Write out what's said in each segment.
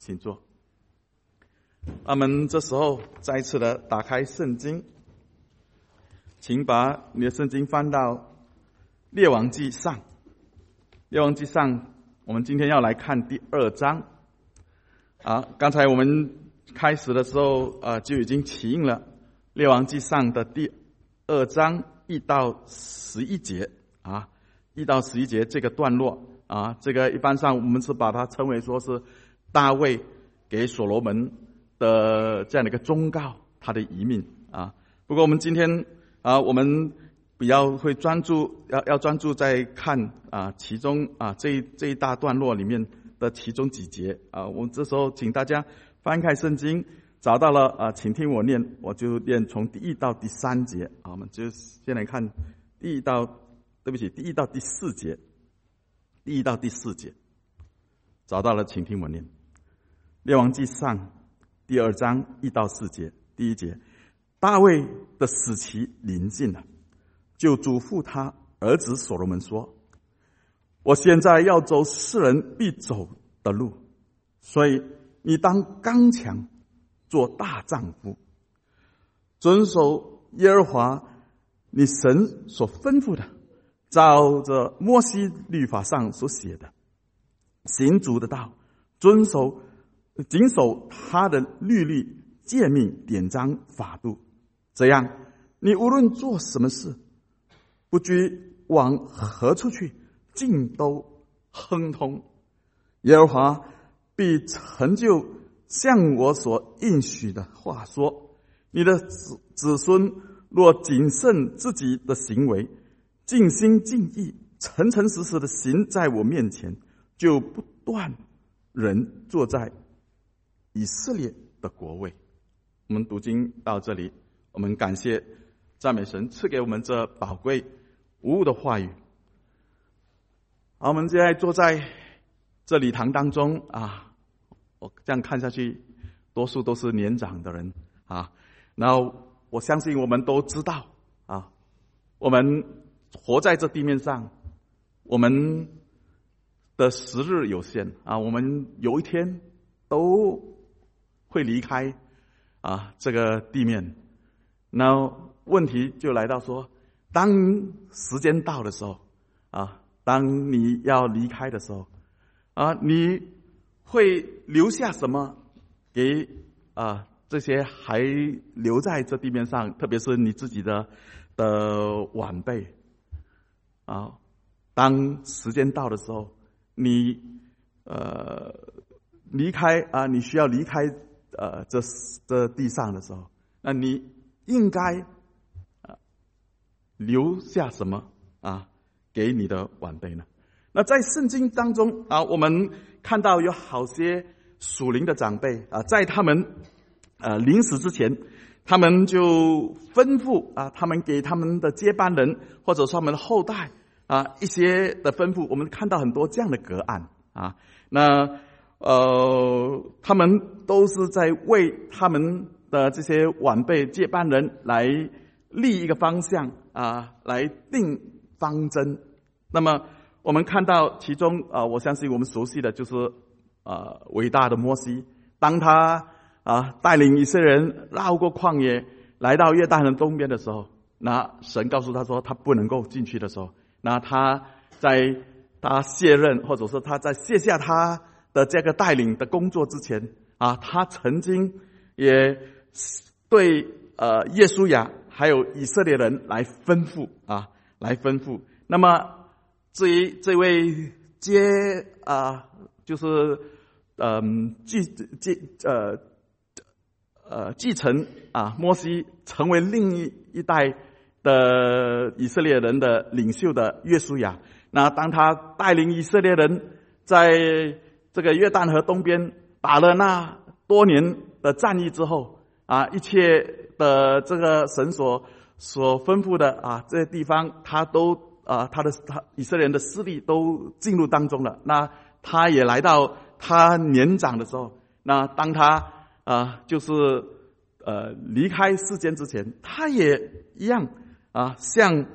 请坐。我们这时候再一次的打开圣经，请把你的圣经翻到列王纪上。列王纪上，我们今天要来看第2章。刚才我们开始的时候就已经起印了列王纪上的第2章1到11节1到11节这个段落这个一般上我们是把它称为说是大卫给所罗门的这样的一个忠告，他的遗命不过我们今天我们比较会专注要专注在看其中这一大段落里面的其中几节我们这时候请大家翻开圣经，找到了请听我念，我就念从第1到第3节我们就先来看第1到第4节。第1到第4节找到了，请听我念。列王纪上第2章1到4节。第1节，大卫的死期临近了，就嘱咐他儿子所罗门说：我现在要走世人必走的路，所以你当刚强，做大丈夫，遵守耶和华你神所吩咐的，照着摩西律法上所写的，行主的道，谨守他的律例、诫命、典章、法度。这样，你无论做什么事，不拘往何处去，尽都亨通。耶和华必成就像我所应许的话说：你的子孙若谨慎自己的行为，尽心尽意、诚诚实实的行在我面前，就不断人坐在以色列的国位。我们读经到这里，我们感谢赞美神赐给我们这宝贵无误的话语。我们现在坐在这礼堂当中我这样看下去，多数都是年长的人然后我相信我们都知道我们活在这地面上，我们的时日有限我们有一天都会离开这个地面。那问题就来到说，当时间到的时候当你要离开的时候你会留下什么给这些还留在这地面上，特别是你自己的晚辈当时间到的时候，你离开你需要离开这地上的时候，那你应该留下什么给你的晚辈呢？那在圣经当中我们看到有好些属灵的长辈在他们临死之前，他们就吩咐他们给他们的接班人或者说他们的后代一些的吩咐。我们看到很多这样的个案那他们都是在为他们的这些晚辈接班人来立一个方向来定方针。那么我们看到其中我相信我们熟悉的就是伟大的摩西，当他带领以色列人绕过旷野来到约旦河东边的时候，那神告诉他说他不能够进去的时候，那他在他卸任或者说他在卸下他的这个带领的工作之前他曾经也对耶稣亚还有以色列人来吩咐那么至于这位就是继承摩西成为另一代的以色列人的领袖的约书亚，那当他带领以色列人在这个约旦河东边打了那多年的战役之后一切的这个神所吩咐的这些地方，他都他以色列人的势力都进入当中了。那他也来到他年长的时候，那当他就是离开世间之前，他也一样像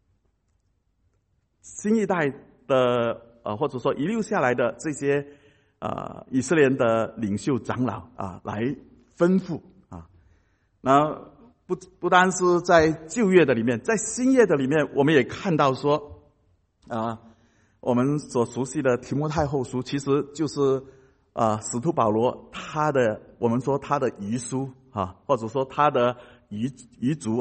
新一代的或者说遗留下来的这些以色列的领袖长老来吩咐那不单是在旧约的里面，在新约的里面，我们也看到说我们所熟悉的提摩太后书，其实就是使徒保罗我们说他的遗书或者说他的遗嘱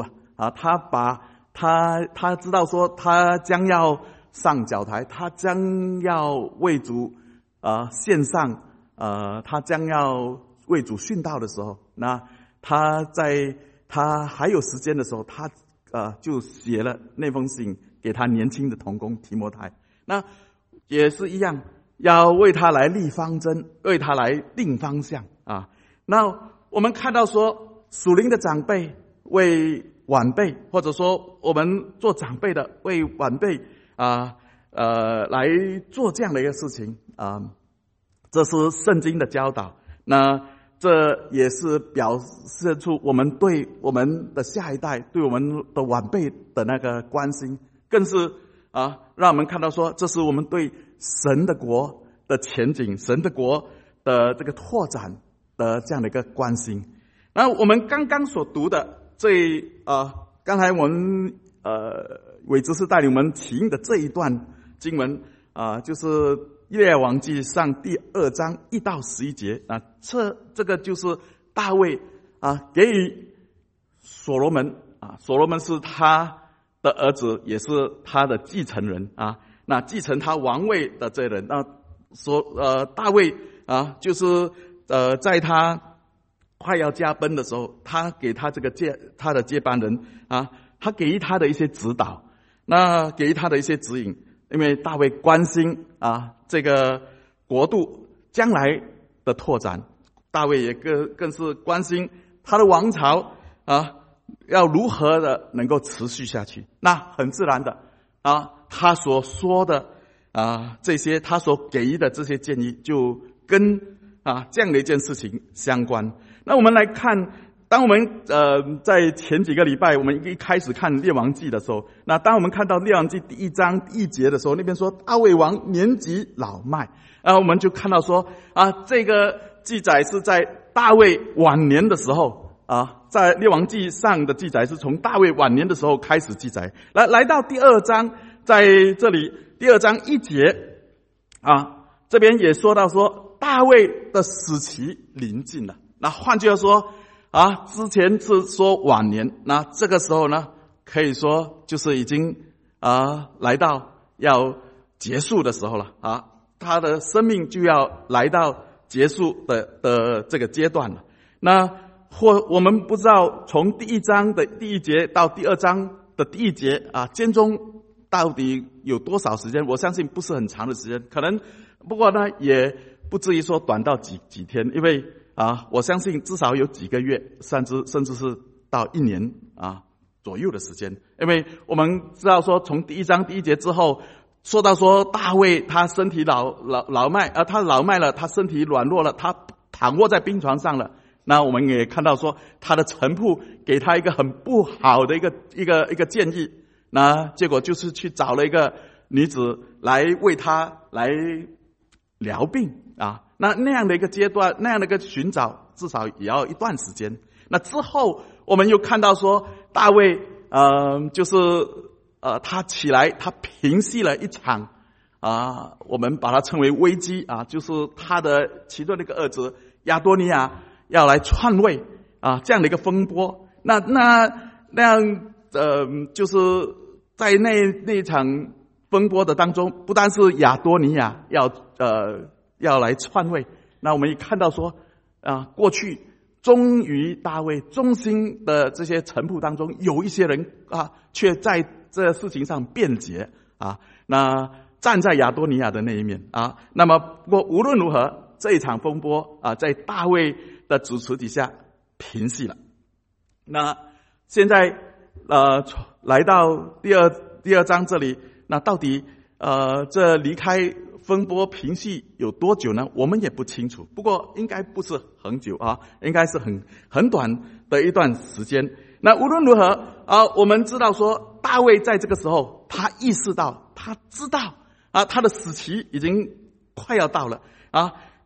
他知道说他将要上脚台，他将要为主献上他将要为主殉道的时候，那他在他还有时间的时候，他就写了那封信给他年轻的同工提摩太。那也是一样，要为他来立方针，为他来定方向那我们看到说，属灵的长辈为晚辈，或者说我们做长辈的为晚辈来做这样的一个事情这是圣经的教导。那这也是表现出我们对我们的下一代，对我们的晚辈的那个关心，更是让我们看到说，这是我们对神的国的前景，神的国的这个拓展的这样的一个关心。那我们刚刚所读的刚才我们伟执事带领我们起印的这一段经文就是列王记上第2章1到11节这个就是大卫给予所罗门所罗门是他的儿子，也是他的继承人那继承他王位的这人大卫就是在他快要驾崩的时候，他给他他的接班人他给予他的一些指导，那给予他的一些指引，因为大卫关心这个国度将来的拓展，大卫也更是关心他的王朝要如何的能够持续下去。那很自然的他所说的这些，他所给予的这些建议，就跟这样的一件事情相关。那我们来看，当我们在前几个礼拜我们一开始看列王记的时候，那当我们看到列王记第1章第1节的时候，那边说大卫王年纪老迈我们就看到说这个记载是在大卫晚年的时候在列王记上的记载是从大卫晚年的时候开始记载，来到第2章，在这里第2章1节这边也说到说大卫的死期临近了。那换句话说之前是说晚年，那这个时候呢，可以说就是已经来到要结束的时候了他的生命就要来到结束的这个阶段了。那我们不知道从第1章的第1节到第2章的第1节间中到底有多少时间，我相信不是很长的时间，可能不过呢也不至于说短到几天，因为我相信至少有几个月，甚至是到1年左右的时间。因为我们知道说从第1章第1节之后说到说大卫他身体老迈他老迈了，他身体软弱了，他躺卧在病床上了。那我们也看到说他的臣仆给他一个很不好的一个建议，那结果就是去找了一个女子来为他来疗病那样的一个阶段，那样的一个寻找，至少也要一段时间。那之后我们又看到说大卫就是他起来，他平息了一场我们把它称为危机就是他的其中的一个儿子亚多尼亚要来篡位这样的一个风波。那样就是在那场风波的当中，不单是亚多尼亚要来篡位，那我们也看到说过去忠于大卫忠心的这些臣仆当中，有一些人却在这事情上辩解那站在亚多尼亚的那一面那么不过无论如何，这一场风波在大卫的主持底下平息了。那现在来到第二章这里，那到底这离开风波平息有多久呢？我们也不清楚，不过应该不是很久应该是很短的一段时间。那无论如何我们知道说大卫在这个时候他意识到，他知道他的死期已经快要到了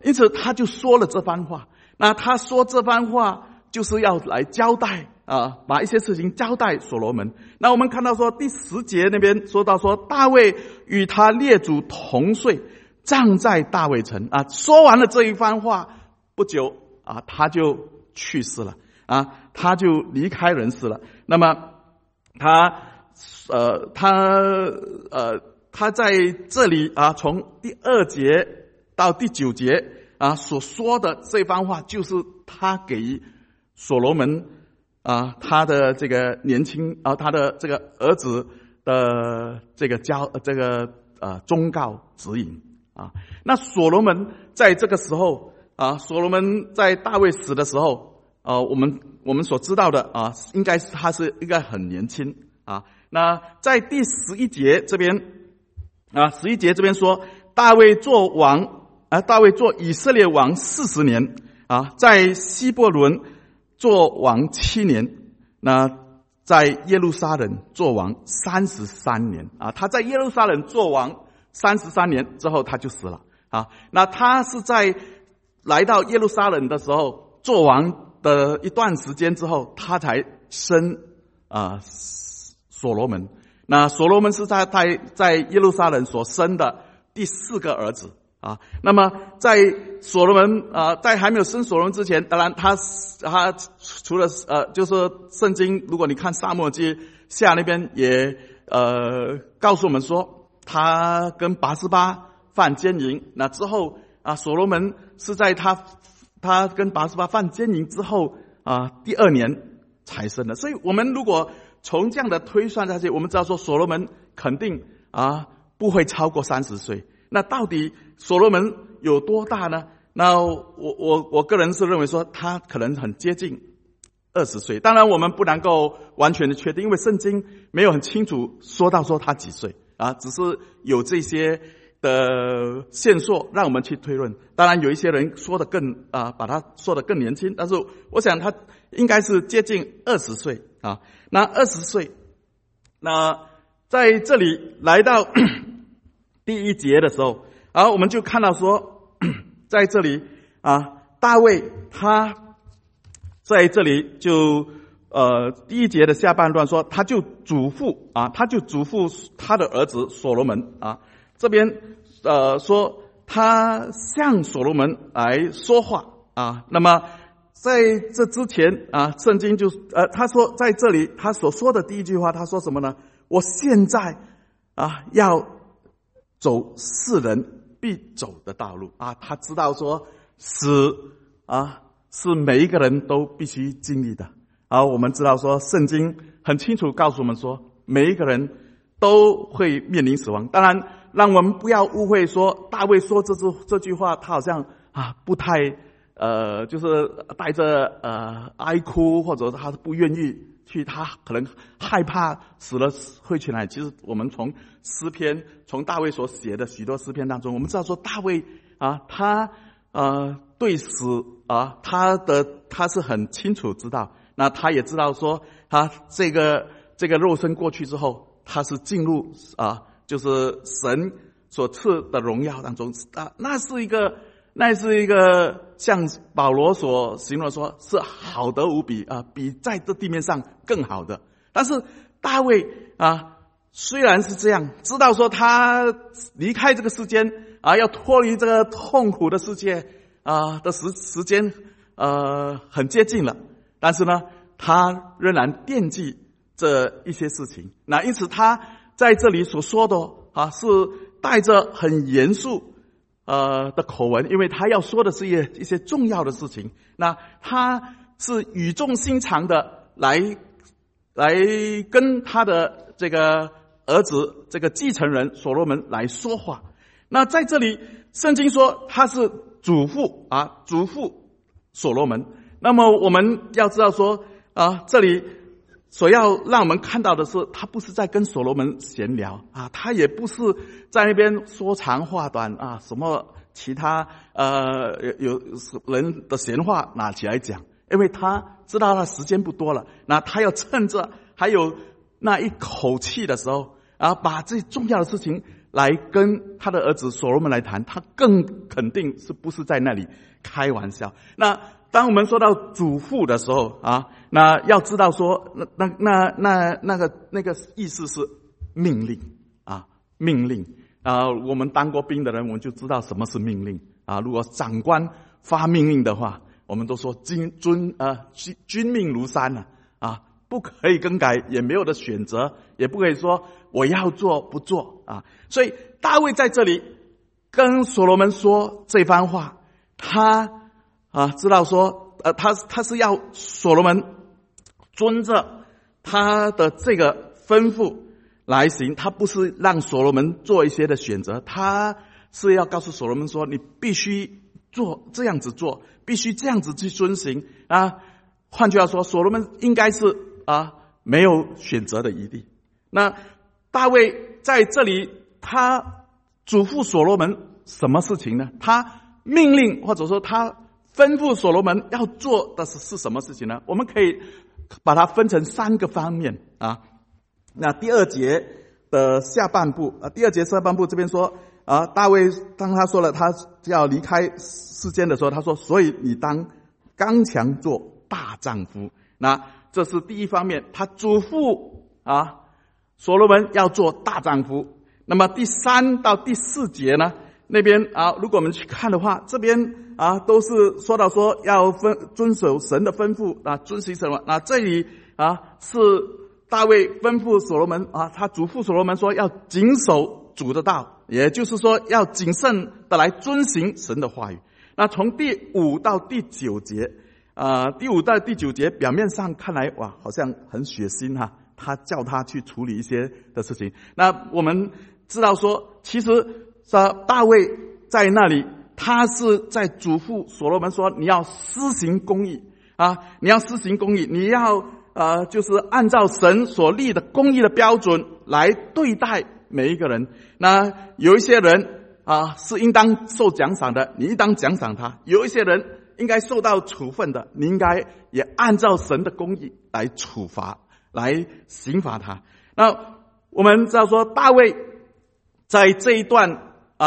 因此他就说了这番话。那他说这番话就是要来交代把一些事情交代所罗门。那我们看到说第10节那边说到说，大卫与他列祖同睡，葬在大卫城。说完了这一番话，不久他就去世了他就离开人世了。那么他在这里从第2节到第9节所说的这番话，就是他给所罗门他的这个年轻他的这个儿子的这个忠告指引那所罗门在这个时候所罗门在大卫死的时候我们所知道的应该是他是应该很年轻那在第11节这边11节这边说，大卫做以色列王40年在希伯伦做王7年，那在耶路撒冷做王33年他在耶路撒冷做王33年之后他就死了那他是在来到耶路撒冷的时候做王的一段时间之后，他才生所罗门。那所罗门是在耶路撒冷所生的第4个儿子那么在所罗门在还没有生所罗门之前，当然他除了就是圣经，如果你看撒母耳记下那边也告诉我们说，他跟拔示巴犯奸淫。那之后所罗门是在他跟拔示巴犯奸淫之后第2年才生的。所以我们如果从这样的推算下去，我们知道说所罗门肯定不会超过30岁。那到底所罗门有多大呢？那我个人是认为说他可能很接近20岁。当然我们不能够完全的确定，因为圣经没有很清楚说到说他几岁只是有这些的线索让我们去推论。当然有一些人说的更把他说的更年轻，但是我想他应该是接近20岁那20岁，那在这里来到第1节的时候我们就看到说在这里大卫他在这里就第1节的下半段说，他就嘱咐他的儿子所罗门这边说他向所罗门来说话那么在这之前圣经就他说在这里他所说的第一句话，他说什么呢？我现在要走世人必走的道路他知道说死是每一个人都必须经历的我们知道说圣经很清楚告诉我们说每一个人都会面临死亡。当然让我们不要误会说大卫说这句话他好像不太就是带着哀哭，或者他不愿意去，他可能害怕死了会去哪里。其实我们从诗篇，从大卫所写的许多诗篇当中，我们知道说大卫他对死他是很清楚知道。那他也知道说他这个肉身过去之后，他是进入就是神所赐的荣耀当中那是一个像保罗所形容说是好得无比比在这地面上更好的。但是大卫虽然是这样，知道说他离开这个世间要脱离这个痛苦的世界的时间很接近了，但是呢他仍然惦记这一些事情。那因此他在这里所说的是带着很严肃的口吻，因为他要说的是一些重要的事情。那他是语重心长的来跟他的这个儿子这个继承人所罗门来说话。那在这里圣经说他是嘱咐所罗门。那么我们要知道说这里所要让我们看到的是，他不是在跟所罗门闲聊他也不是在那边说长话短什么其他有人的闲话拿起来讲，因为他知道他时间不多了，那他要趁着还有那一口气的时候把最重要的事情来跟他的儿子所罗门来谈，他更肯定是不是在那里开玩笑。那当我们说到嘱咐的时候啊，那要知道说那个意思是命令啊，命令啊。我们当过兵的人，我们就知道什么是命令啊。如果长官发命令的话，我们都说军命如山啊，不可以更改，也没有的选择，也不可以说我要做不做啊。所以大卫在这里跟所罗门说这番话，他知道说他是要所罗门遵着他的这个吩咐来行，他不是让所罗门做一些的选择，他是要告诉所罗门说，你必须这样子做，必须这样子去遵行啊。换句话说，所罗门应该是没有选择的余地。那大卫在这里他嘱咐所罗门什么事情呢？他命令或者说他吩咐所罗门要做的是什么事情呢？我们可以把它分成3个方面啊。那第二节下半部这边说大卫当他说了他要离开世间的时候，他说，所以你当刚强做大丈夫。那这是第一方面，他嘱咐所罗门要做大丈夫。那么第3到第4节呢，那边如果我们去看的话，这边都是说到说要遵守神的吩咐遵行什么。那这里是大卫吩咐所罗门他嘱咐所罗门说要谨守主的道，也就是说要谨慎的来遵行神的话语。那从第5到第9节第5到第9节表面上看来哇，好像很血腥他叫他去处理一些的事情。那我们知道说，其实大卫在那里他是在嘱咐所罗门说，你要施行公义你要施行公义，你要就是按照神所立的公义的标准来对待每一个人。那有一些人是应当受奖赏的，你应当奖赏他；有一些人应该受到处分的，你应该也按照神的公义来处罚，来刑罚他。那我们知道说，大卫在这一段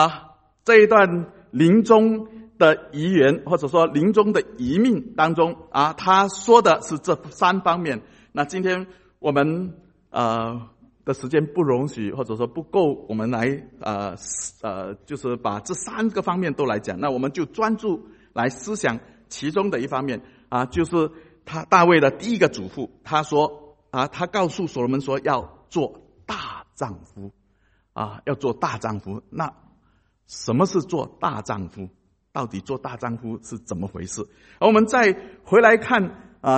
临终的遗言，或者说临终的遗命当中他说的是这3方面。那今天我们的时间不容许，或者说不够，我们来就是把这3个方面都来讲。那我们就专注来思想其中的一方面就是大卫的第一个嘱咐。他说他告诉所罗门说要做大丈夫要做大丈夫。那什么是做大丈夫？到底做大丈夫是怎么回事？而我们再回来看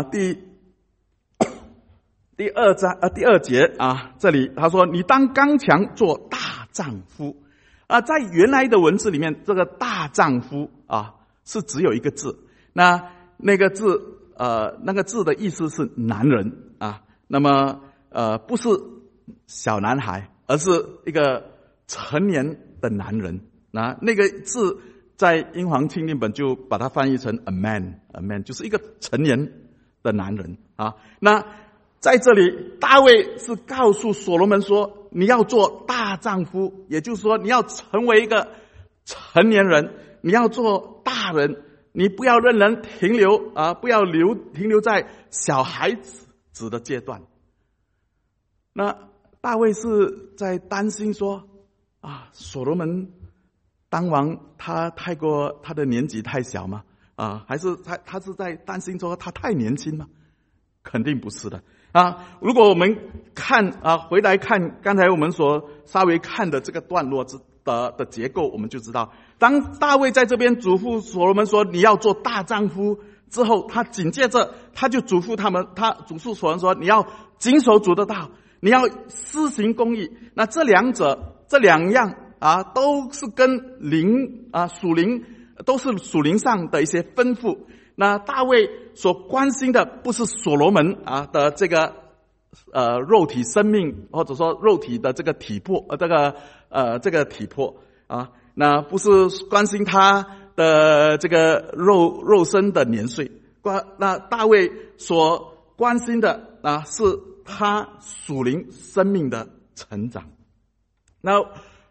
第二节这里他说，你当刚强做大丈夫在原来的文字里面，这个大丈夫是只有一个字，那个字的意思是男人那么不是小男孩，而是一个成年的男人。那个字在英皇钦定本就把它翻译成 a man， 就是一个成年的男人那在这里大卫是告诉所罗门说，你要做大丈夫，也就是说你要成为一个成年人，你要做大人，你不要让人停留不要停留在小孩子的阶段。那大卫是在担心说所罗门当王他的年纪太小吗还是他是在担心说他太年轻吗？肯定不是的如果我们看回来看刚才我们所稍微看的这个段落的结构，我们就知道，当大卫在这边嘱咐所罗门说你要做大丈夫之后，他紧接着他就嘱咐所罗门说，你要谨守主的道，你要施行公义。那这两样都是跟属灵都是属灵上的一些吩咐。那大卫所关心的不是所罗门的这个肉体生命，或者说肉体的这个体魄这个体魄那不是关心他的这个肉身的年岁。那大卫所关心的是他属灵生命的成长。那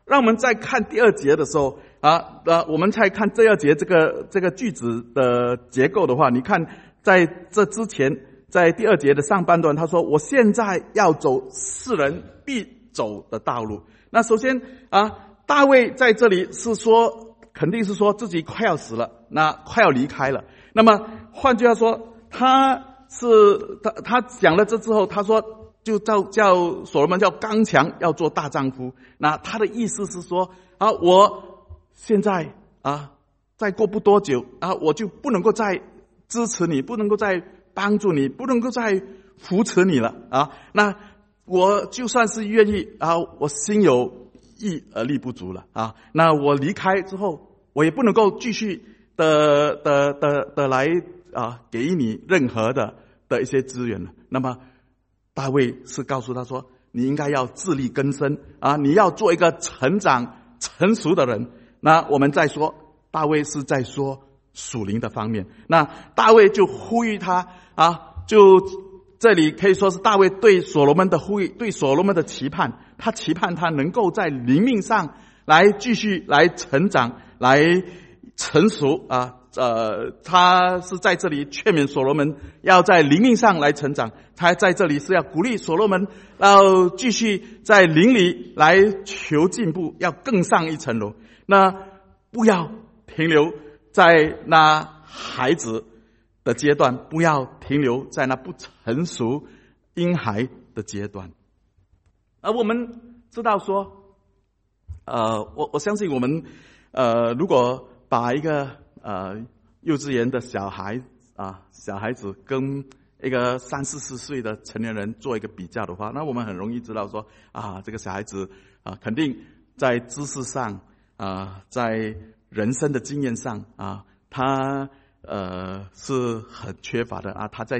让我们再看第2节的时候我们再看第2节这个句子的结构的话，你看在这之前，在第2节的上半段，他说我现在要走世人必走的道路。那首先大卫在这里是说，肯定是说自己快要死了，那快要离开了。那么换句话说，他讲了这之后，他说就叫所罗门叫刚强，要做大丈夫。那他的意思是说我现在再过不多久我就不能够再支持你，不能够再帮助你，不能够再扶持你了那我就算是愿意我心有意而力不足了那我离开之后，我也不能够继续的来给予你任何的一些资源了。那么大卫是告诉他说，你应该要自力更生你要做一个成长成熟的人。那我们再说，大卫是在说属灵的方面。那大卫就呼吁他就这里可以说是大卫对所罗门的呼吁，对所罗门的期盼。他期盼他能够在灵命上来继续来成长，来成熟他是在这里劝勉所罗门要在灵命上来成长，他在这里是要鼓励所罗门要继续在灵里来求进步，要更上一层楼。那不要停留在那孩子的阶段，不要停留在那不成熟婴孩的阶段。而我们知道说我相信我们如果把一个幼稚园的小孩子跟一个3-4岁的成年人做一个比较的话，那我们很容易知道说这个小孩子肯定在知识上在人生的经验上他是很缺乏的他在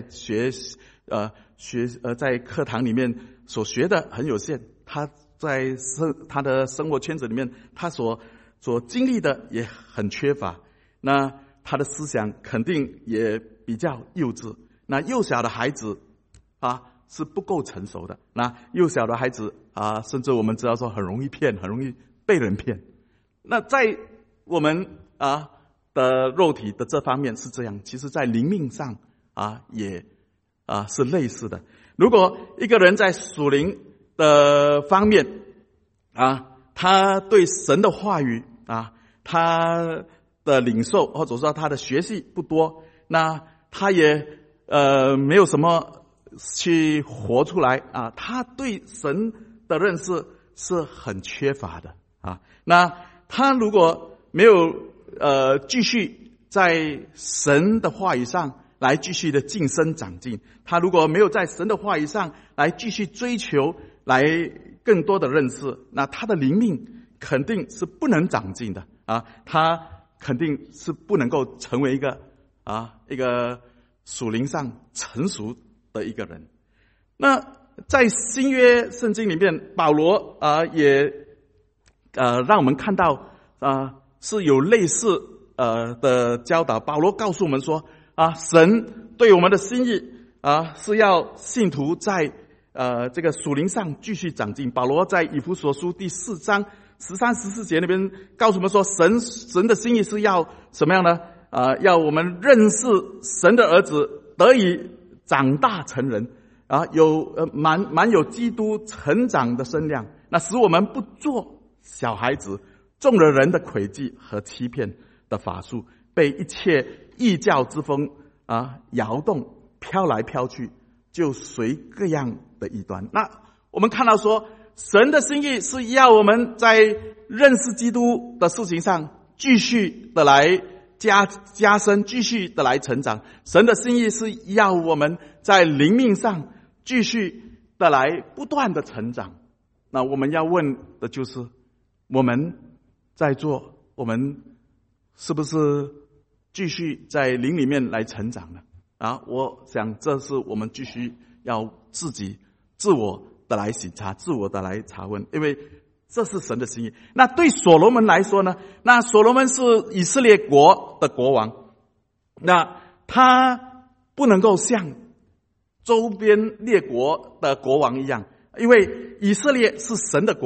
在课堂里面所学的很有限，他在他的生活圈子里面他所经历的也很缺乏，那他的思想肯定也比较幼稚。那幼小的孩子是不够成熟的，那幼小的孩子甚至我们知道说很容易骗，很容易被人骗。那在我们的肉体的这方面是这样，其实在灵命上也是类似的。如果一个人在属灵的方面他对神的话语他的领受或者说他的学习不多，那他也没有什么去活出来他对神的认识是很缺乏的那他如果没有继续在神的话语上来继续的晋升长进，他如果没有在神的话语上来继续追求来更多的认识，那他的灵命肯定是不能长进的他肯定是不能够成为一个属灵上成熟的一个人。那在新约圣经里面，保罗也让我们看到是有类似的教导。保罗告诉我们说神对我们的心意是要信徒在这个属灵上继续长进。保罗在以弗所书第4章13、14节那边告诉我们说，神的心意是要什么样呢？要我们认识神的儿子，得以长大成人有满有基督成长的身量，那使我们不做小孩子，中了人的诡计和欺骗的法术，被一切异教之风摇动，飘来飘去，就随各样的异端。那我们看到说，神的心意是要我们在认识基督的事情上继续的来加深，继续的来成长。神的心意是要我们在灵命上继续的来不断的成长。那我们要问的就是，我们在做，我们是不是继续在灵里面来成长呢？我想这是我们继续要自我的来省察，自我的来查问，因为这是神的心意。那对所罗门来说呢，那所罗门是以色列国的国王，那他不能够像周边列国的国王一样，因为以色列是神的国，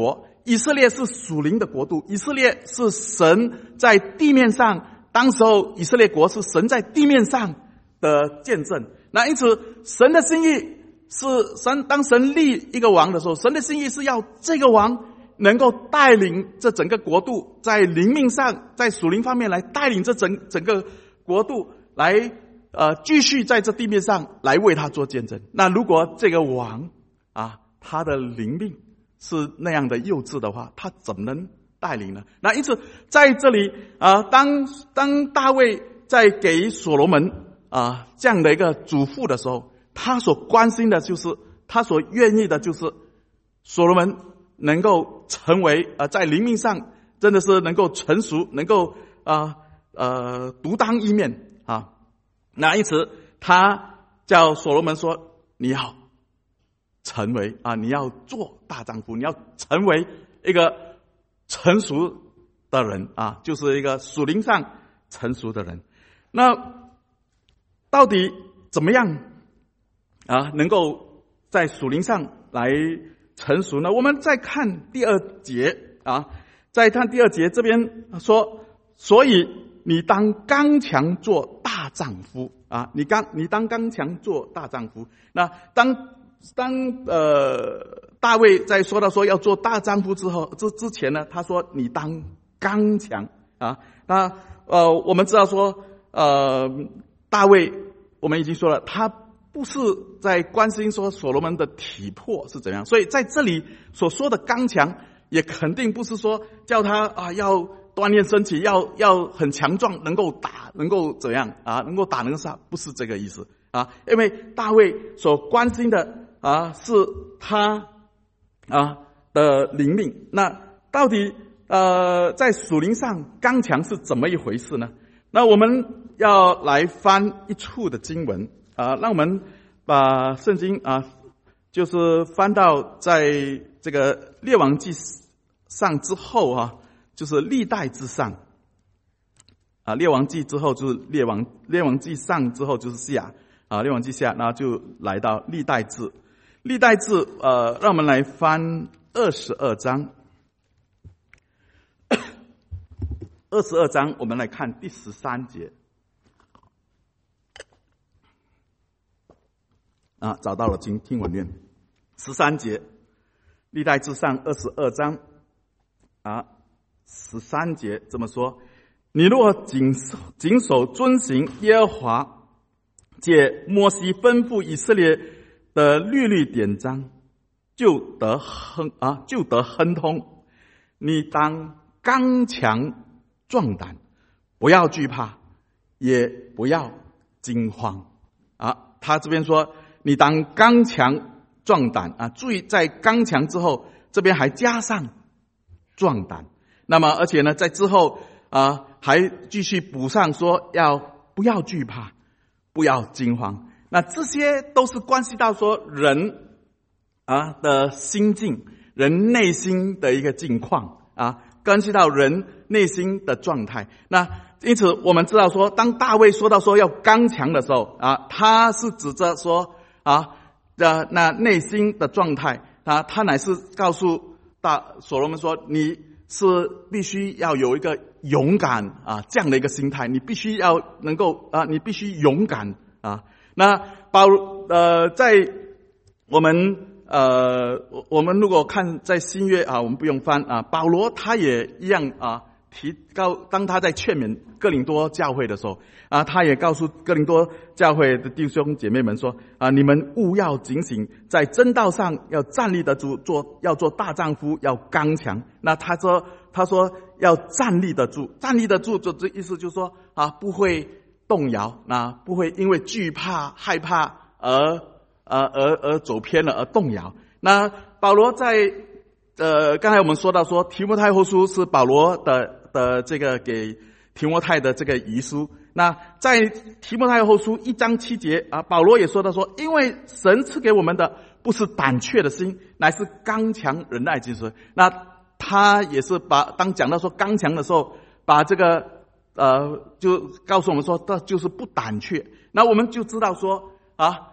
以色列是属灵的国度，以色列是神在地面上，当时候以色列国是神在地面上的见证。那因此神的心意是当神立一个王的时候，神的心意是要这个王能够带领这整个国度，在灵命上，在属灵方面来带领这整个国度，来继续在这地面上来为他做见证。那如果这个王他的灵命是那样的幼稚的话，他怎么能带领呢？那因此在这里当大卫在给所罗门这样的一个嘱咐的时候，他所关心的就是，他所愿意的就是所罗门能够成为在灵命上真的是能够成熟，能够独当一面那因此他叫所罗门说，你要成为你要做大丈夫，你要成为一个成熟的人就是一个属灵上成熟的人。那到底怎么样能够在属灵上来成熟呢？我们再看第2节再看第2节这边说，所以你当刚强做大丈夫你当刚强做大丈夫。那当大卫在说到说要做大丈夫之前呢，他说你当刚强那我们知道说大卫我们已经说了，他不是在关心说所罗门的体魄是怎样，所以在这里所说的刚强也肯定不是说叫他要锻炼身体，要很强壮，能够打，能够怎样能够打能杀，不是这个意思因为大卫所关心的是他的灵命。那到底在属灵上刚强是怎么一回事呢？那我们要来翻一处的经文让我们把圣经就是翻到在这个列王记上之后就是历代之上列王记之后就是列王记上之后就是下列王记下，然后就来到历代志。历代志让我们来翻22章22章，我们来看第13节找到了，听我念13节，历代志上22章13节这么说，你若谨守遵行耶和华借摩西吩咐以色列的律例典章，就得亨通。你当刚强壮胆，不要惧怕，也不要惊慌他这边说你当刚强壮胆注意在刚强之后这边还加上壮胆。那么而且呢在之后还继续补上说不要惧怕，不要惊慌。那这些都是关系到说人的心境，人内心的一个境况关系到人内心的状态。那因此我们知道说，当大卫说到说要刚强的时候他是指着说那内心的状态他乃是告诉所罗门说，你是必须要有一个勇敢这样的一个心态，你必须要能够你必须勇敢那在我们如果看在新约我们不用翻保罗他也一样当他在劝勉哥林多教会的时候他也告诉哥林多教会的弟兄姐妹们说你们务要警醒，在真道上要站立得住，要做大丈夫，要刚强。那他说要站立得住，站立得住这意思就是说不会动摇，不会因为惧怕害怕而走偏了而动摇。那保罗在刚才我们说到说提摩太后书是保罗的这个给提摩太的这个遗书。那在提摩太后书1章7节保罗也说到说，因为神赐给我们的不是胆怯的心，乃是刚强忍耐精神。那他也是当讲到说刚强的时候，把这个就告诉我们说这就是不胆怯。那我们就知道说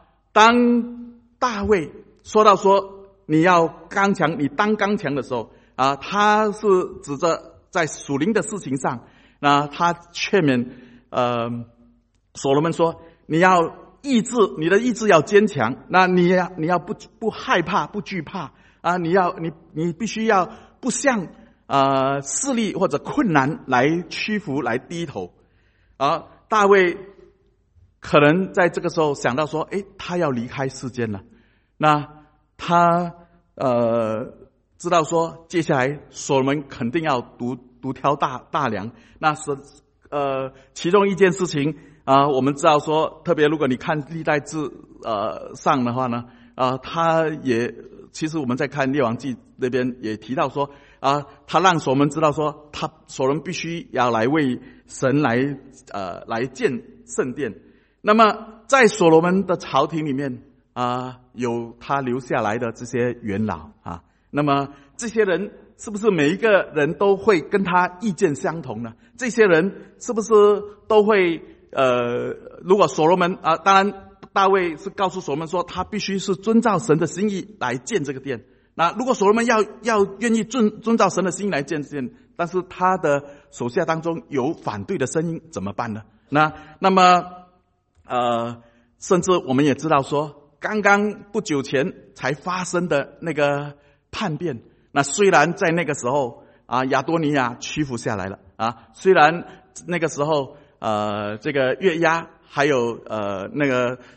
当大卫说到说你要刚强，你当刚强的时候他是指着在属灵的事情上，那他劝勉所罗门说，你要意志，你的意志要坚强，那你要不害怕，不惧怕啊，你必须要不向势力或者困难来屈服，来低头啊。大卫可能在这个时候想到说，他要离开世间了，那他知道说接下来所罗门肯定要独挑大梁，那是其中一件事情我们知道说，特别如果你看历代志上的话呢，他也其实我们在看列王记那边也提到说他让所罗门知道说，所罗门必须要来为神来建圣殿。那么在所罗门的朝廷里面有他留下来的这些元老那么这些人是不是每一个人都会跟他意见相同呢？这些人是不是都会如果所罗门当然大卫是告诉所罗门说，他必须是遵照神的心意来建这个殿。那如果所罗门要愿意遵照神的心意来建这殿，但是他的手下当中有反对的声音怎么办呢？那么甚至我们也知道说，刚刚不久前才发生的那个叛变，那虽然在那个时候亚多尼亚屈服下来了虽然那个时候这个约押还有那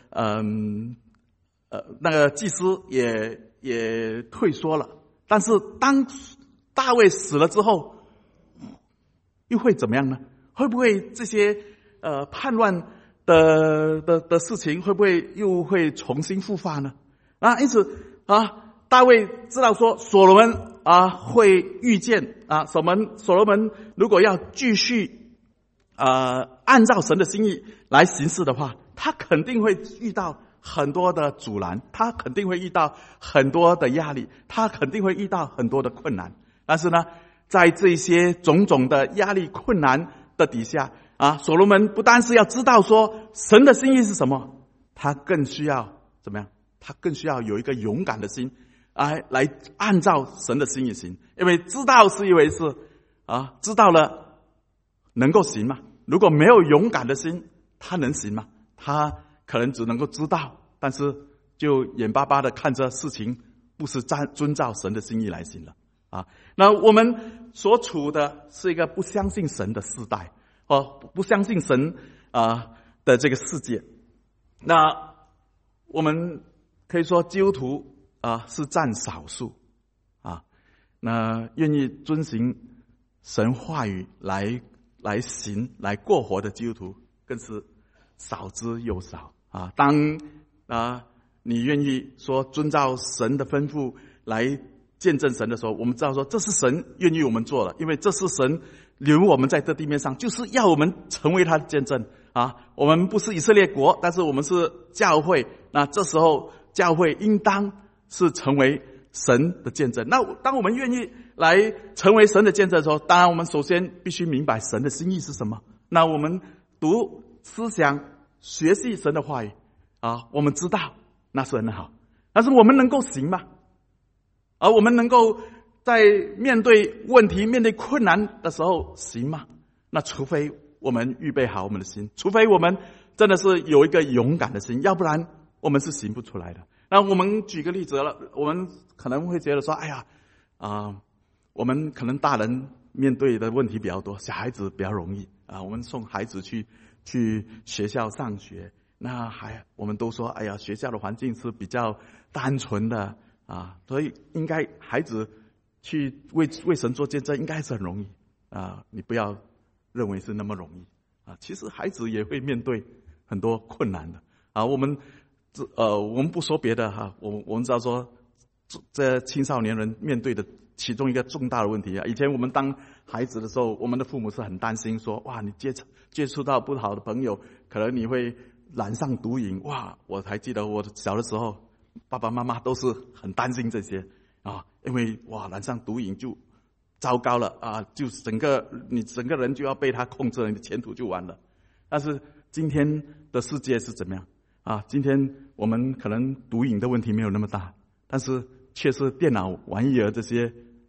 个祭司也退缩了，但是当大卫死了之后，又会怎么样呢？会不会这些叛乱的事情会不会又会重新复发呢？因此大卫知道说所罗门会遇见所罗门如果要继续按照神的心意来行事的话，他肯定会遇到很多的阻拦，他肯定会遇到很多的压力，他肯定会遇到很多的困难。但是呢，在这些种种的压力困难的底下所罗门不单是要知道说神的心意是什么，他更需要怎么样？他更需要有一个勇敢的心来按照神的心意行。因为知道是一回事知道了能够行吗？如果没有勇敢的心，他能行吗？他可能只能够知道，但是就眼巴巴的看着事情不是遵照神的心意来行了那我们所处的是一个不相信神的世代不相信神的这个世界。那我们可以说基督徒是占少数那愿意遵行神话语来行来过活的基督徒更是少之又少当你愿意说遵照神的吩咐来见证神的时候，我们知道说这是神愿意我们做的，因为这是神留我们在这地面上，就是要我们成为他的见证我们不是以色列国，但是我们是教会，那这时候教会应当是成为神的见证。那当我们愿意来成为神的见证的时候，当然我们首先必须明白神的心意是什么。那我们读思想学习神的话语我们知道那是很好，但是我们能够行吗？而我们能够在面对问题面对困难的时候行吗？那除非我们预备好我们的心，除非我们真的是有一个勇敢的心，要不然我们是行不出来的。那我们举个例子了，我们可能会觉得说我们可能大人面对的问题比较多，小孩子比较容易我们送孩子去学校上学，那我们都说学校的环境是比较单纯的所以应该孩子去为神做见证应该是很容易你不要认为是那么容易其实孩子也会面对很多困难的我们不说别的我们知道说这青少年人面对的其中一个重大的问题以前我们当孩子的时候，我们的父母是很担心说哇你接触到不好的朋友，可能你会染上毒瘾我还记得我小的时候爸爸妈妈都是很担心这些因为染上毒瘾就糟糕了就你整个人就要被他控制了，你的前途就完了。但是今天的世界是怎么样今天我们可能毒瘾的问题没有那么大，但是却是电脑玩意儿这些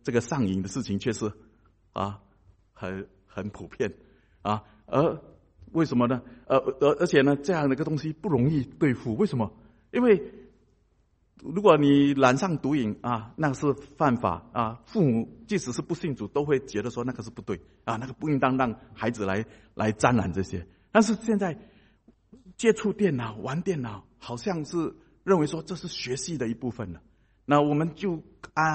这个上瘾的事情却是很普遍而为什么呢？而且呢，这样的一个东西不容易对付。为什么？因为如果你染上毒瘾那个是犯法父母即使是不信主，都会觉得说那个是不对那个不应当让孩子来沾染这些。但是现在接触电脑、玩电脑，好像是认为说这是学习的一部分了。那我们就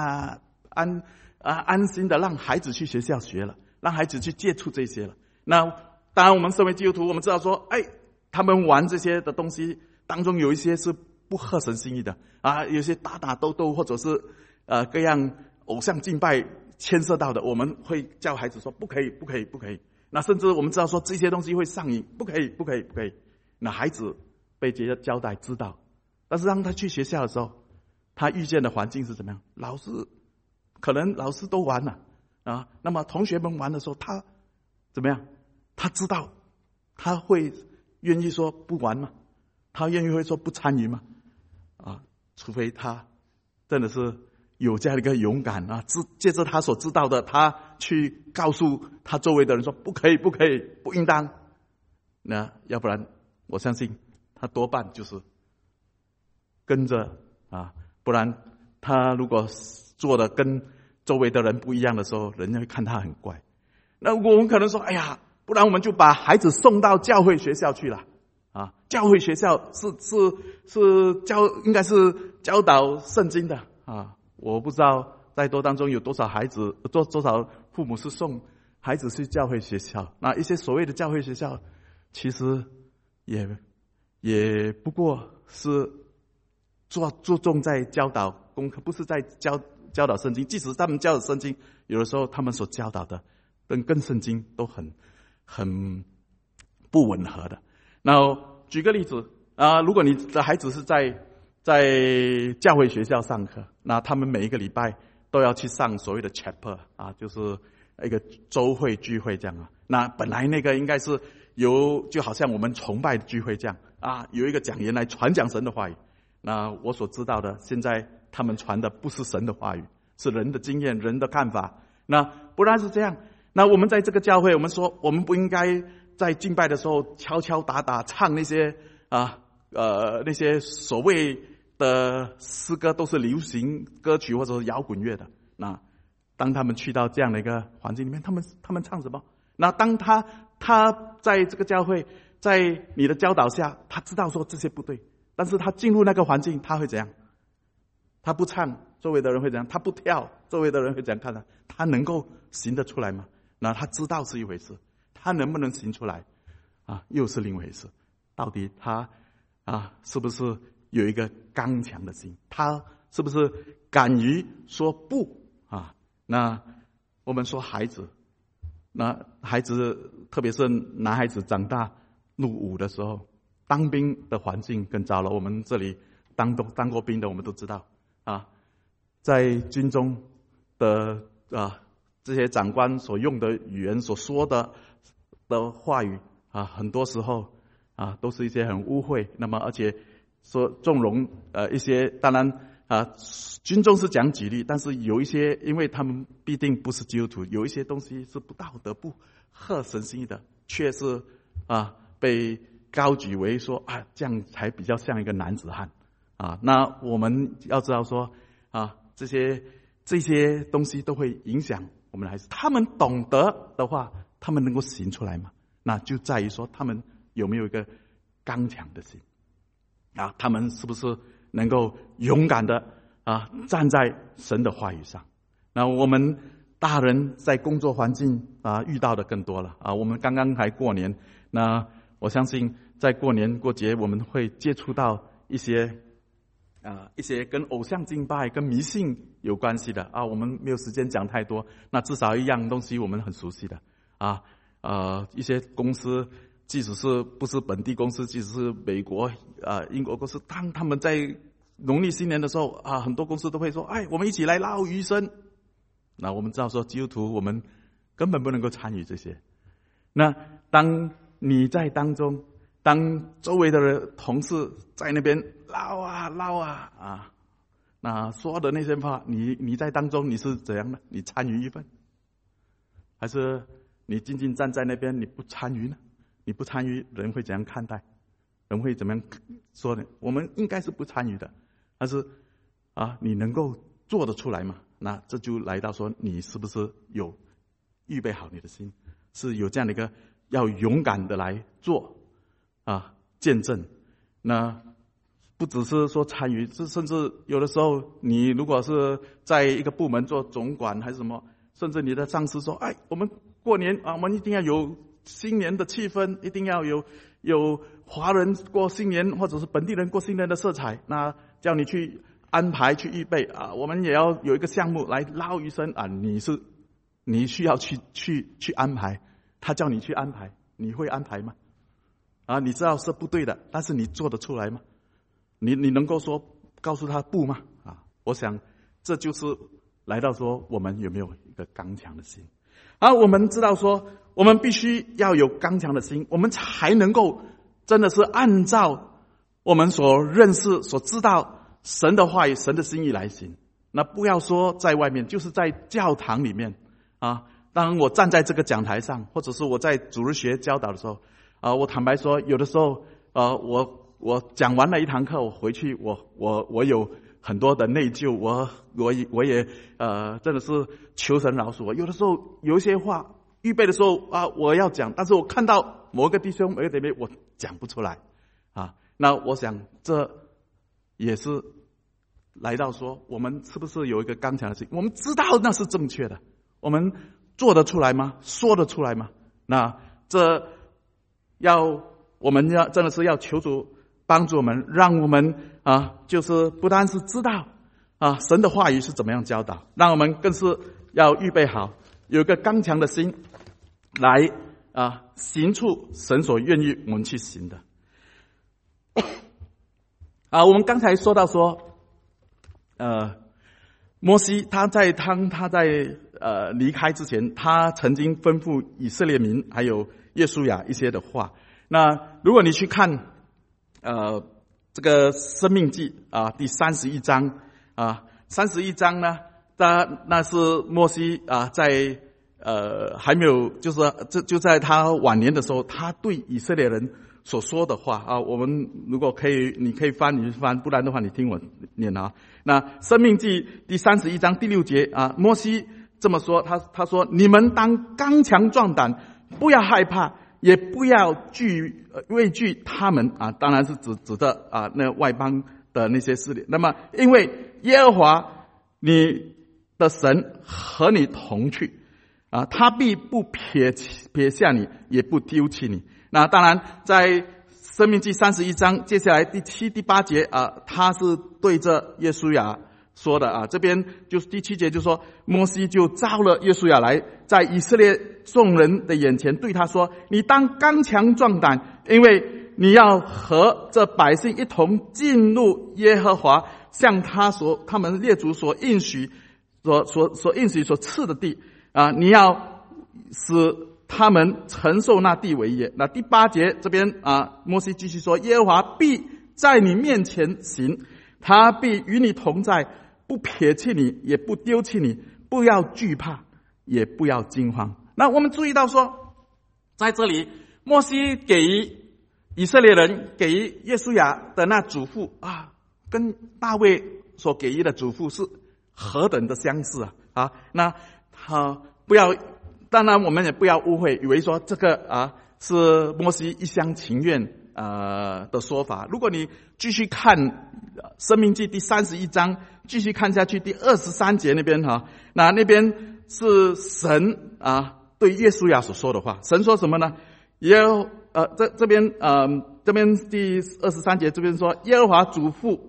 安心的让孩子去学校学了，让孩子去接触这些了。那当然，我们身为基督徒，我们知道说，他们玩这些的东西当中有一些是不合神心意的有些打斗斗，或者是各样偶像敬拜牵涉到的，我们会叫孩子说不可以，不可以，不可以。那甚至我们知道说这些东西会上瘾，不可以，不可以，不可以。那孩子被这些交代知道，但是当他去学校的时候，他遇见的环境是怎么样？可能老师都玩了那么同学们玩的时候，他怎么样？他知道，他会愿意说不玩吗？他愿意会说不参与吗？除非他真的是有这样一个勇敢借着他所知道的，他去告诉他周围的人说不可以，不可以，不应当。那要不然，我相信他多半就是跟着不然他如果做的跟周围的人不一样的时候，人家会看他很怪。那我们可能说，不然我们就把孩子送到教会学校去了教会学校应该是教导圣经的我不知道在座当中有多少孩子，多少父母是送孩子去教会学校。那一些所谓的教会学校，其实也不过是注重在教导功课，不是在教导圣经。即使他们教导圣经，有的时候他们所教导的跟圣经都很不吻合的。那举个例子如果你的孩子是在教会学校上课，那他们每一个礼拜都要去上所谓的 chapel 就是一个周会聚会这样那本来那个应该是就好像我们崇拜的聚会这样有一个讲员来传讲神的话语。那我所知道的，现在他们传的不是神的话语，是人的经验、人的看法。那不然是这样。那我们在这个教会，我们说我们不应该在敬拜的时候敲敲打打唱那些那些所谓的诗歌都是流行歌曲或者是摇滚乐的。那当他们去到这样的一个环境里面，他们唱什么？那当他在这个教会，在你的教导下，他知道说这些不对，但是他进入那个环境，他会怎样？他不唱，周围的人会怎样？他不跳，周围的人会怎样看他？他能够行得出来吗？那他知道是一回事，他能不能行出来又是另一回事。到底他是不是有一个刚强的心？他是不是敢于说不那我们说孩子，那孩子特别是男孩子长大入伍的时候，当兵的环境更糟了。我们这里当过兵的，我们都知道在军中的这些长官所用的语言，所说的话语很多时候都是一些很污秽。那么而且说纵容一些，当然军中是讲纪律，但是有一些因为他们必定不是基督徒，有一些东西是不道德、不合神心意的，却是被高举为说这样才比较像一个男子汉那我们要知道说这些东西都会影响我们的孩子。他们懂得的话，他们能够行出来吗？那就在于说他们有没有一个刚强的心他们是不是能够勇敢的站在神的话语上？那我们大人在工作环境遇到的更多了我们刚刚还过年，那我相信在过年过节我们会接触到一些跟偶像敬拜、跟迷信有关系的我们没有时间讲太多。那至少一样东西我们很熟悉的一些公司，即使是不是本地公司，即使是美国英国公司，当他们在农历新年的时候很多公司都会说我们一起来捞鱼生。那我们知道说基督徒我们根本不能够参与这些。那当你在当中，当周围的人同事在那边捞那说的那些话，你在当中你是怎样的？你参与一份，还是你静静站在那边，你不参与呢？你不参与，人会怎样看待？人会怎么样说呢？我们应该是不参与的，但是你能够做得出来吗？那这就来到说，你是不是有预备好你的心，是有这样的一个要勇敢的来做见证。那不只是说参与，甚至有的时候你如果是在一个部门做总管还是什么，甚至你的上司说，我们过年我们一定要有新年的气氛，一定要有华人过新年或者是本地人过新年的色彩，那叫你去安排去预备我们也要有一个项目来捞鱼生你需要去安排，他叫你去安排，你会安排吗？你知道是不对的，但是你做得出来吗？你能够说告诉他不吗？我想这就是来到说我们有没有一个刚强的心。我们知道说我们必须要有刚强的心，我们才能够真的是按照我们所认识所知道神的话语神的心意来行。那不要说在外面，就是在教堂里面当我站在这个讲台上，或者是我在主日学教导的时候我坦白说，有的时候我讲完了一堂课，我回去我有很多的内疚，我也真的是求神饶恕我。有的时候有一些话预备的时候我要讲，但是我看到某个弟兄某个姐妹我讲不出来那我想这也是来到说我们是不是有一个刚强的心？我们知道那是正确的，我们做得出来吗？说得出来吗？那这我们要真的是要求主帮助我们，让我们就是不单是知道神的话语是怎么样教导，让我们更是要预备好，有一个刚强的心来行出神所愿意我们去行的。我们刚才说到说摩西他在离开之前，他曾经吩咐以色列民还有约书亚一些的话。那如果你去看这个申命记第31章31章呢，那是摩西在还没有就在他晚年的时候，他对以色列人所说的话我们如果可以，你可以翻你就翻，不然的话你听我念那申命记第31章第6节摩西这么说，他说你们当刚强壮胆，不要害怕，也不要畏惧他们当然是指的那外邦的那些势力。那么因为耶和华你的神和你同去他必不撇下你，也不丢弃你。那当然在申命记31章接下来第7、第8节他是对着约书亚说的这边就是第7节就说，摩西就召了约书亚来，在以色列众人的眼前对他说，你当刚强壮胆，因为你要和这百姓一同进入耶和华向他们列祖所应许所赐的地你要使他们承受那地为业。那第8节这边摩西继续说，耶和华必在你面前行，他必与你同在，不撇弃你，也不丢弃你，不要惧怕，也不要惊慌。那我们注意到说，在这里摩西给以色列人给约书亚的那嘱咐跟大卫所给予的嘱咐是何等的相似那不要，当然我们也不要误会，以为说这个是摩西一厢情愿的说法。如果你继续看申命记第31章，继续看下去第23节那边那边是神对约书亚所说的话。神说什么呢？这边第23节这边说，耶和华嘱咐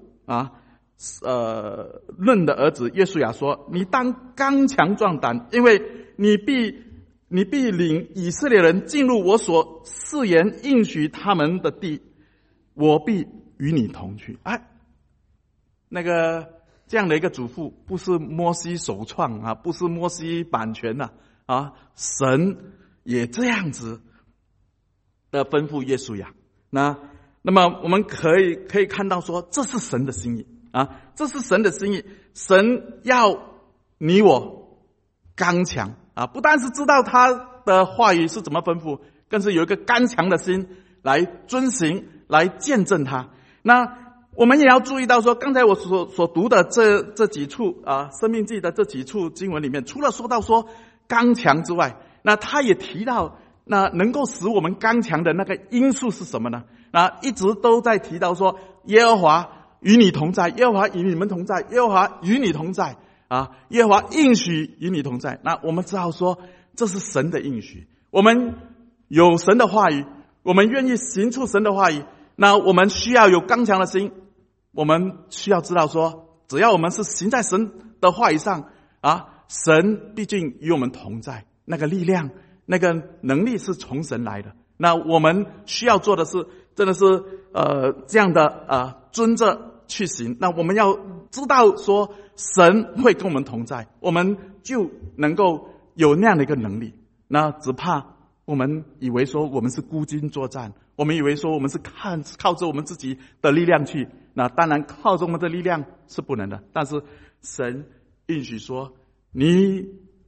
嫩的儿子约书亚说，你当刚强壮胆，因为你必领以色列人进入我所誓言应许他们的地，我必与你同去。那个这样的一个嘱咐不是摩西首创不是摩西版权神也这样子的吩咐约书亚。那么我们可以看到说，这是神的心意啊，这是神的心意。神要你我刚强啊，不但是知道他的话语是怎么吩咐，更是有一个刚强的心来遵行，来见证他。那我们也要注意到说，刚才我所读的这几处啊，《申命记》的这几处经文里面，除了说到说刚强之外，那他也提到那能够使我们刚强的那个因素是什么呢？那一直都在提到说，耶和华与你同在，耶和华与你们同在，耶和华与你同在啊，耶和华应许与你同在。那我们知道说，这是神的应许。我们有神的话语，我们愿意行出神的话语，那我们需要有刚强的心。我们需要知道说，只要我们是行在神的话语上啊，神毕竟与我们同在，那个力量、那个能力是从神来的。那我们需要做的是，真的是这样的遵着去行。那我们要知道说，神会跟我们同在，我们就能够有那样的一个能力。那只怕我们以为说我们是孤军作战，我们以为说我们是靠着我们自己的力量去，那当然靠着我们的力量是不能的。但是神允许说，你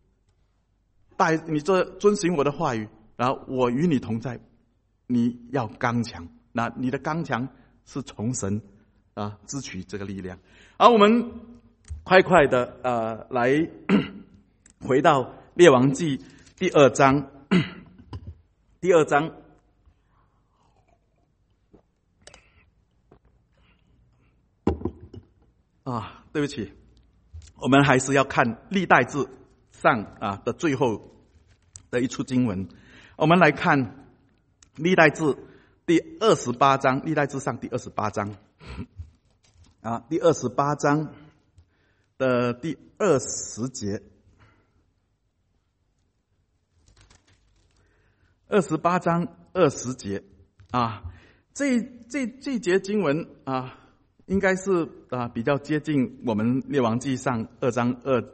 这遵行我的话语，然后我与你同在，你要刚强。那你的刚强是从神支取这个力量。而我们快的来回到列王记第2章。第2章对不起，我们还是要看历代志上的最后的一处经文。我们来看历代志第28章，历代志上第28章第28章的第20节。28章20节这节经文应该是比较接近我们列王记上2章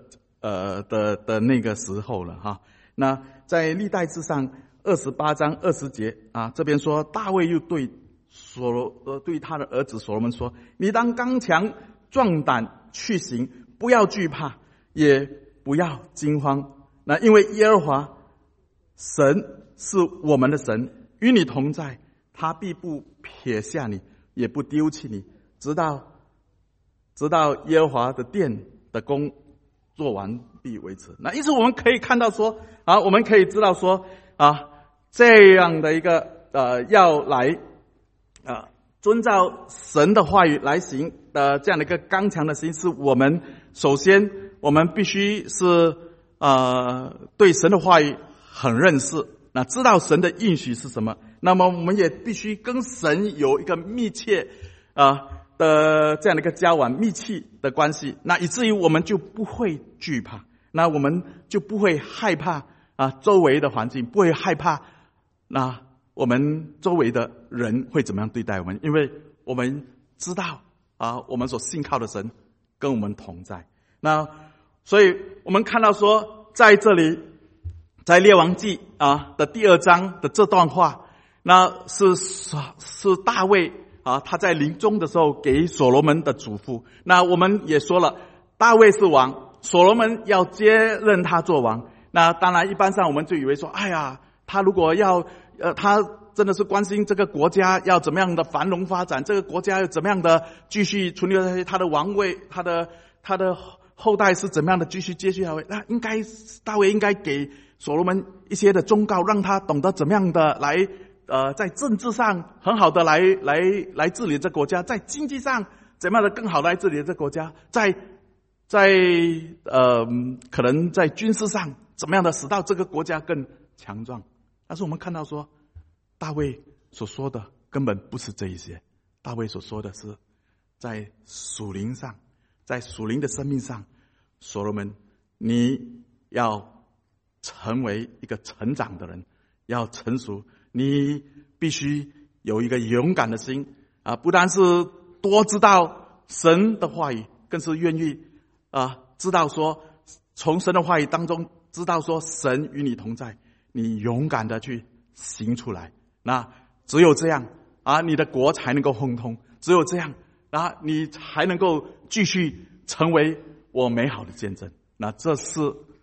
2的那个时候了哈。那在历代志上28章20节这边说，大卫又对他的儿子所罗门说，你当刚强壮胆去行，不要惧怕，也不要惊慌。那因为耶和华神是我们的神，与你同在，他必不撇下你，也不丢弃你，直到耶和华的殿的工做完毕为止。那因此我们可以看到说我们可以知道说这样的一个要来遵照神的话语来行的这样的一个刚强的心，是我们首先我们必须是对神的话语很认识，那知道神的应许是什么。那么我们也必须跟神有一个密切的这样的一个交往，密切的关系，那以至于我们就不会惧怕，那我们就不会害怕周围的环境，不会害怕那我们周围的人会怎么样对待我们，因为我们知道我们所信靠的神跟我们同在。那所以我们看到说，在这里在列王记的第2章的这段话，那是大卫他在临终的时候给所罗门的嘱咐。那我们也说了，大卫是王，所罗门要接任他做王。那当然一般上我们就以为说，哎呀，他如果要他真的是关心这个国家要怎么样的繁荣发展，这个国家要怎么样的继续存留下去，他的王位，他的后代是怎么样的继续接续下去，那大卫应该给所罗门一些的忠告，让他懂得怎么样的来在政治上很好的来治理这国家，在经济上怎么样的更好的来治理这国家，在可能在军事上怎么样的使到这个国家更强壮。但是我们看到说，大卫所说的根本不是这一些，大卫所说的是在属灵上，在属灵的生命上，所罗门你要成为一个成长的人，要成熟，你必须有一个勇敢的心不单是多知道神的话语，更是愿意知道说从神的话语当中知道说神与你同在，你勇敢的去行出来。那只有这样你的国才能够亨通，只有这样那你才能够继续成为我美好的见证。那这是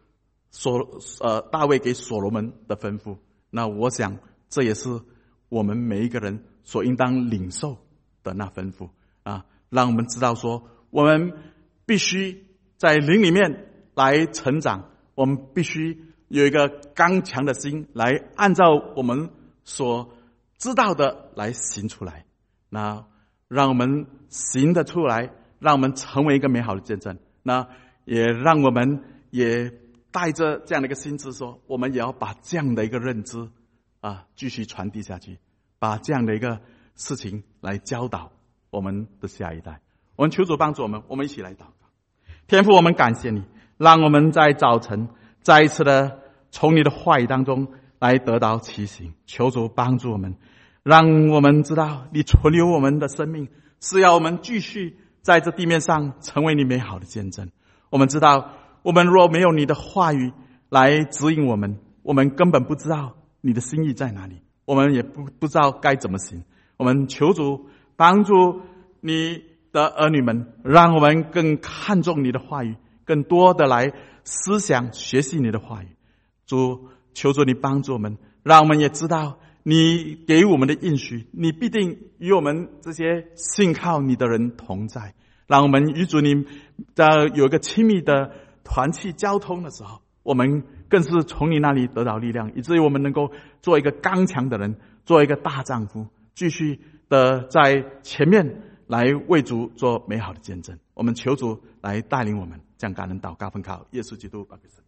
大卫给所罗门的吩咐。那我想这也是我们每一个人所应当领受的那吩咐啊，让我们知道说，我们必须在灵里面来成长，我们必须有一个刚强的心，来按照我们所知道的来行出来。那让我们行得出来，让我们成为一个美好的见证。那也让我们也带着这样的一个心智说，我们也要把这样的一个认知啊继续传递下去，把这样的一个事情来教导我们的下一代。我们求主帮助我们，我们一起来祷告。天父，我们感谢你，让我们在早晨再一次的从你的话语当中来得到提醒。求主帮助我们，让我们知道你存留我们的生命是要我们继续在这地面上成为你美好的见证。我们知道，我们若没有你的话语来指引我们，我们根本不知道你的心意在哪里，我们也不知道该怎么行。我们求主帮助你的儿女们，让我们更看重你的话语，更多的来思想学习你的话语。主，求主你帮助我们，让我们也知道你给我们的应许，你必定与我们这些信靠你的人同在。让我们与主你有一个亲密的团契交通的时候，我们更是从你那里得到力量，以至于我们能够做一个刚强的人，做一个大丈夫，继续的在前面来为主做美好的见证。我们求主来带领我们，将感恩祷告奉靠耶稣基督宝贵圣名。